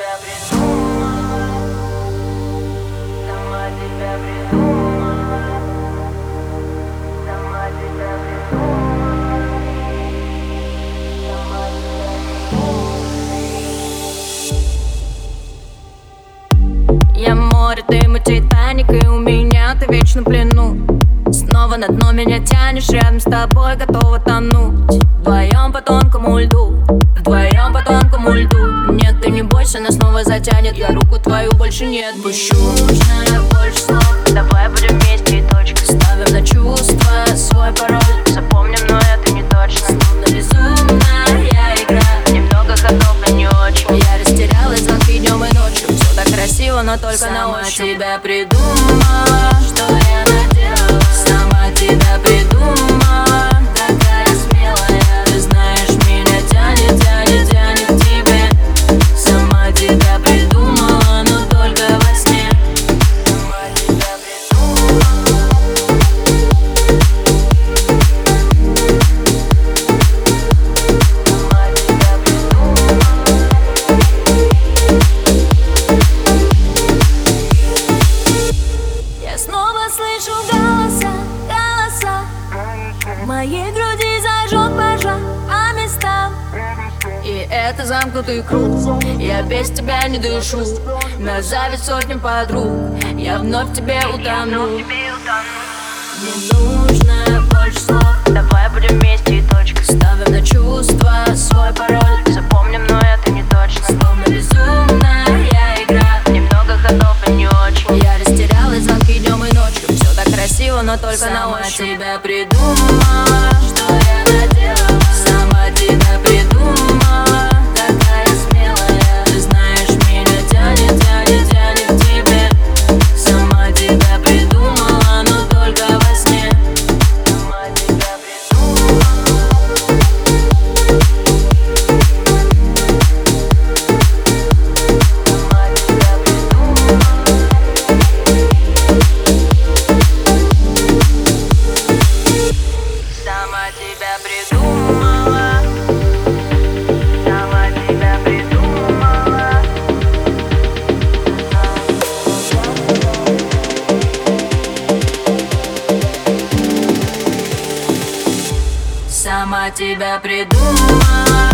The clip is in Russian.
тебя придумала, сама тебя придумала, сама тебя придумала, сама тебя придумала. Я море, ты мой Титаник, и у меня ты вечно в плену. Снова на дно меня тянешь, рядом с тобой готова тонуть. Вдвоем по тонкому льду, вдвоем по тонкому льду. Нет, ты не бойся, нас снова затянет, я руку твою больше не отпущу. Нужно больше слов, давай будем вместе и точка. Ставим на чувства свой пароль, запомним, но это не точно. Словно безумная игра, немного ходов, но не очень. Я растерялась звонки днем и ночью. Все так красиво, но только на ощупь. Сама тебя придумала, что я наделала. Сама тебя придумала, такая смелая. Ты знаешь, меня тянет, тянет, тянет к тебе. Сама тебя придумала, но только во сне. Сама тебя придумала. Сама тебя придумала. Я снова слышу голоса в моей груди зажжет пожар по местам. И это замкнутый круг, я без тебя не дышу. На зависть сотни подруг, я вновь в тебе утону. Не нужно больше слов, давай будем вместе и точка. Ставим на чувства свой пароль, запомним, но это не точно. Словно безумная игра, немного ходов и не очень. Я растерялась звонки днем и ночью. Все так красиво, но только на ощупь. Сама тебя придумала, что я наделала. Сама тебя придумала, такая смелая. Ты знаешь, меня тянет, тянет, тянет к тебе. Сама тебя придумала, но только во сне. Сама тебя придумала. Сама тебя придумала. Сама тебя придумала. Сама тебя придумала. Сама тебя придумала.